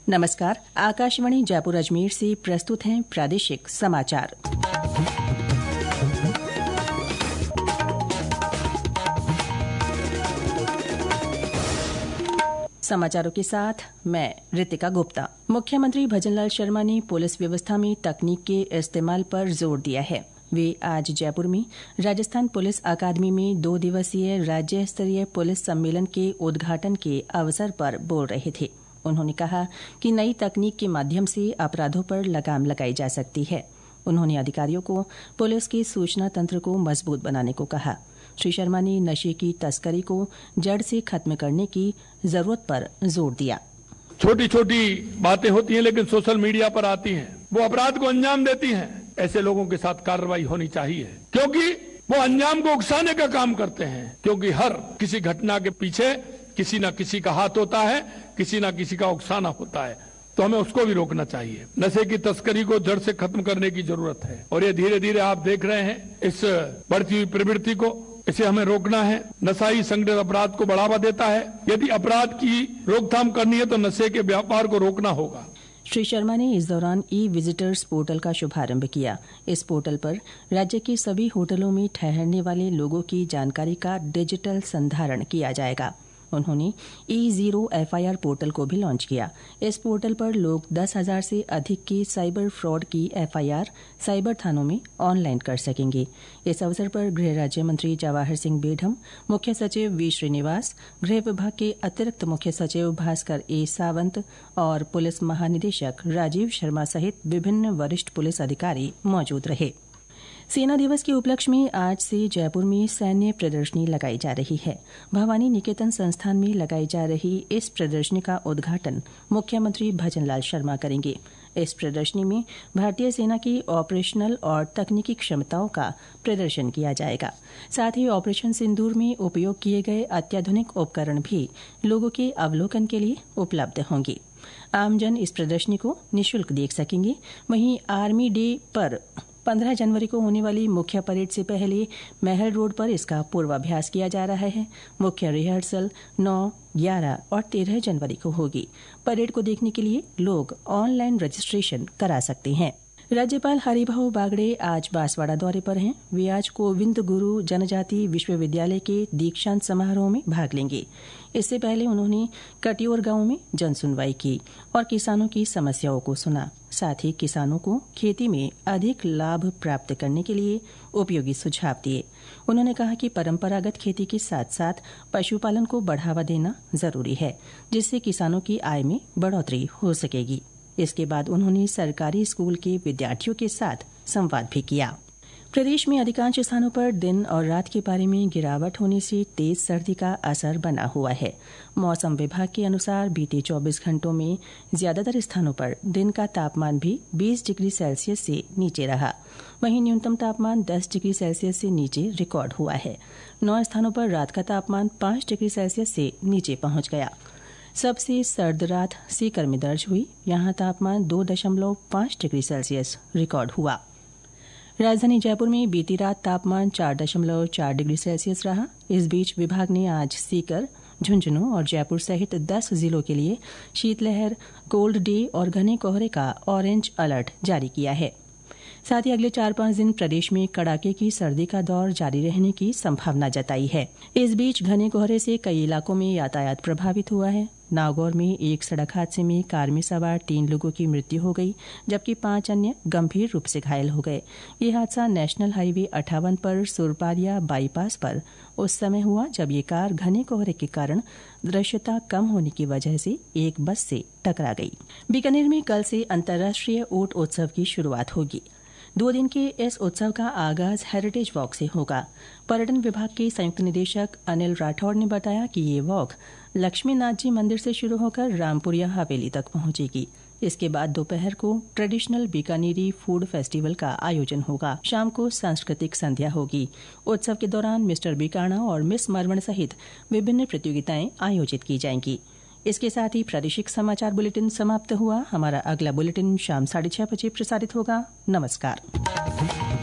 नमस्कार। आकाशवाणी जयपुर अजमेर से प्रस्तुत हैं प्रादेशिक समाचार। समाचारों के साथ मैं रितिका गुप्ता। मुख्यमंत्री भजनलाल शर्मा ने पुलिस व्यवस्था में तकनीक के इस्तेमाल पर जोर दिया है। वे आज जयपुर में राजस्थान पुलिस अकादमी में 2 दिवसीय राज्य स्तरीय पुलिस सम्मेलन के उद्घाटन के अवसर पर बोल रहे थे। उन्होंने कहा कि नई तकनीक के माध्यम से अपराधों पर लगाम लगाई जा सकती है। उन्होंने अधिकारियों को पुलिस के सूचना तंत्र को मजबूत बनाने को कहा। श्री शर्मा ने नशे की तस्करी को जड़ से खत्म करने की जरूरत पर जोर दिया। छोटी छोटी बातें होती हैं लेकिन सोशल मीडिया पर आती हैं, वो अपराध को अंजाम देती हैं। ऐसे लोगों के साथ कार्रवाई होनी चाहिए, क्योंकि वो अंजाम को उकसाने का काम करते हैं। क्योंकि हर किसी घटना के पीछे किसी न किसी का हाथ होता है, किसी न किसी का उकसाना होता है, तो हमें उसको भी रोकना चाहिए। नशे की तस्करी को जड़ से खत्म करने की जरूरत है और ये धीरे धीरे आप देख रहे हैं इस बढ़ती हुई प्रवृत्ति को, इसे हमें रोकना है। नशा ही संगठित अपराध को बढ़ावा देता है। यदि अपराध की रोकथाम करनी है तो नशे के व्यापार को रोकना होगा। श्री शर्मा ने इस दौरान ई-विजिटर्स पोर्टल का शुभारंभ किया। इस पोर्टल पर राज्य के सभी होटलों में ठहरने वाले लोगों की जानकारी का डिजिटल संधारण किया जाएगा। उन्होंने E0 FIR पोर्टल को भी लॉन्च किया। इस पोर्टल पर लोग 10,000 से अधिक की साइबर फ्रॉड की FIR साइबर थानों में ऑनलाइन कर सकेंगे। इस अवसर पर गृह राज्य मंत्री जवाहर सिंह बेढम, मुख्य सचिव वी श्रीनिवास, गृह विभाग के अतिरिक्त मुख्य सचिव भास्कर ए सावंत और पुलिस महानिदेशक राजीव शर्मा सहित विभिन्न वरिष्ठ पुलिस अधिकारी मौजूद रहे। सेना दिवस के उपलक्ष्य में आज से जयपुर में सैन्य प्रदर्शनी लगाई जा रही है। भवानी निकेतन संस्थान में लगाई जा रही इस प्रदर्शनी का उद्घाटन मुख्यमंत्री भजनलाल शर्मा करेंगे। इस प्रदर्शनी में भारतीय सेना की ऑपरेशनल और तकनीकी क्षमताओं का प्रदर्शन किया जाएगा। साथ ही ऑपरेशन सिंदूर में उपयोग किए गए अत्याधुनिक उपकरण भी लोगों के अवलोकन के लिए उपलब्ध होंगे। आमजन इस प्रदर्शनी को निःशुल्क देख सकेंगे। वहीं आर्मी डे पर 15 जनवरी को होने वाली मुख्य परेड से पहले महल रोड पर इसका पूर्वाभ्यास किया जा रहा है। मुख्य रिहर्सल 9, 11 और 13 जनवरी को होगी। परेड को देखने के लिए लोग ऑनलाइन रजिस्ट्रेशन करा सकते हैं। राज्यपाल हरिभाऊ बागड़े आज बांसवाड़ा दौरे पर हैं। वे आज गोविंद गुरु जनजाति विश्वविद्यालय के दीक्षांत समारोह में भाग लेंगे। इससे पहले उन्होंने कटियोर गांव में जनसुनवाई की और किसानों की समस्याओं को सुना। साथ ही किसानों को खेती में अधिक लाभ प्राप्त करने के लिए उपयोगी सुझाव दिए। उन्होंने कहा कि परंपरागत खेती के साथ साथ पशुपालन को बढ़ावा देना जरूरी है, जिससे किसानों की आय में बढ़ोतरी हो सकेगी। इसके बाद उन्होंने सरकारी स्कूल के विद्यार्थियों के साथ संवाद भी किया। प्रदेश में अधिकांश स्थानों पर दिन और रात के पारे में गिरावट होने से तेज सर्दी का असर बना हुआ है। मौसम विभाग के अनुसार बीते 24 घंटों में ज्यादातर स्थानों पर दिन का तापमान भी 20 डिग्री सेल्सियस से नीचे रहा। वहीं न्यूनतम तापमान 10 डिग्री सेल्सियस से नीचे रिकॉर्ड हुआ है। 9 स्थानों पर रात का तापमान 5 डिग्री सेल्सियस से नीचे पहुंच गया। सबसे सर्द रात सीकर में दर्ज हुई। यहां तापमान 2.5 डिग्री सेल्सियस रिकॉर्ड हुआ। राजधानी जयपुर में बीती रात तापमान 4.4 डिग्री सेल्सियस रहा। इस बीच विभाग ने आज सीकर, झुंझुनू और जयपुर सहित 10 जिलों के लिए शीतलहर, कोल्ड डे और घने कोहरे का ऑरेंज अलर्ट जारी किया है। साथ ही अगले 4-5 दिन प्रदेश में कड़ाके की सर्दी का दौर जारी रहने की संभावना जताई है। इस बीच घने कोहरे से कई इलाकों में यातायात प्रभावित हुआ है। नागौर में एक सड़क हादसे में कार में सवार 3 लोगों की मृत्यु हो गई, जबकि 5 अन्य गंभीर रूप से घायल हो गए। ये हादसा नेशनल हाईवे 58 पर सुरपारिया बाईपास पर उस समय हुआ जब ये कार घने कोहरे के कारण दृश्यता कम होने की वजह से एक बस से टकरा गई। बीकानेर में कल से अंतर्राष्ट्रीय ऊंट उत्सव की शुरुआत होगी। 2 दिन के इस उत्सव का आगाज हेरिटेज वॉक से होगा। पर्यटन विभाग के संयुक्त निदेशक अनिल राठौड़ ने बताया कि ये वॉक लक्ष्मीनाथ जी मंदिर से शुरू होकर रामपुरिया हवेली तक पहुंचेगी। इसके बाद दोपहर को ट्रेडिशनल बीकानेरी फूड फेस्टिवल का आयोजन होगा। शाम को सांस्कृतिक संध्या होगी। उत्सव के दौरान मिस्टर बीकाणा और मिस मरवण सहित विभिन्न प्रतियोगिताएं आयोजित की जाएंगी। इसके साथ ही प्रादेशिक समाचार बुलेटिन समाप्त हुआ। हमारा अगला बुलेटिन शाम 6:30 बजे प्रसारित होगा। नमस्कार।